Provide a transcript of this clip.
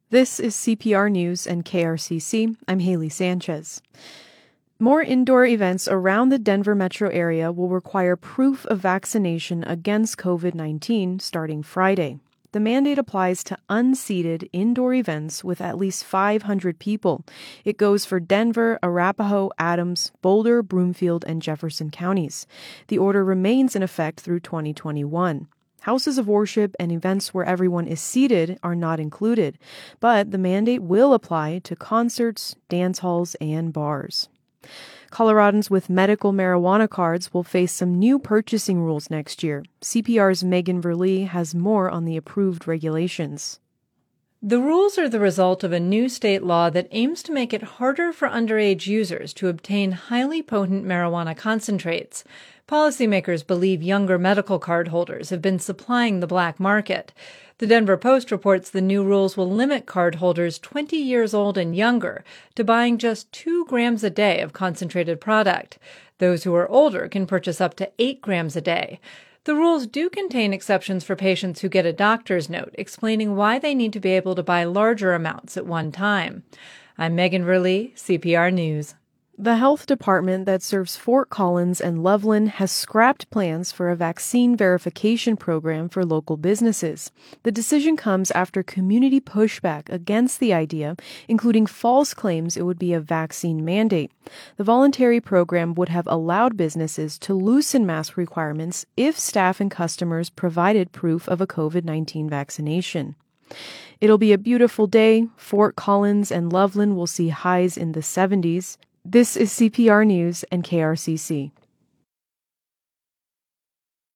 This is CPR News and KRCC. I'm Haley Sanchez. More indoor events around the Denver metro area will require proof of vaccination against COVID-19 starting Friday. The mandate applies to unseated indoor events with at least 500 people. It goes for Denver, Arapahoe, Adams, Boulder, Broomfield, and Jefferson counties. The order remains in effect through 2021. Houses of worship and events where everyone is seated are not included, but the mandate will apply to concerts, dance halls, and bars. Coloradans with medical marijuana cards will face some new purchasing rules next year. CPR's Megan Verlee has more on the approved regulations. The rules are the result of a new state law that aims to make it harder for underage users to obtain highly potent marijuana concentrates. Policymakers believe younger medical card holders have been supplying the black market. The Denver Post reports the new rules will limit card holders 20 years old and younger to buying just 2 grams a day of concentrated product. Those who are older can purchase up to 8 grams a day. The rules do contain exceptions for patients who get a doctor's note explaining why they need to be able to buy larger amounts at one time. I'm Megan Verlee, CPR News. The health department that serves Fort Collins and Loveland has scrapped plans for a vaccine verification program for local businesses. The decision comes after community pushback against the idea, including false claims it would be a vaccine mandate. The voluntary program would have allowed businesses to loosen mask requirements if staff and customers provided proof of a COVID-19 vaccination. It'll be a beautiful day. Fort Collins and Loveland will see highs in the 70s. This is CPR News and KRCC.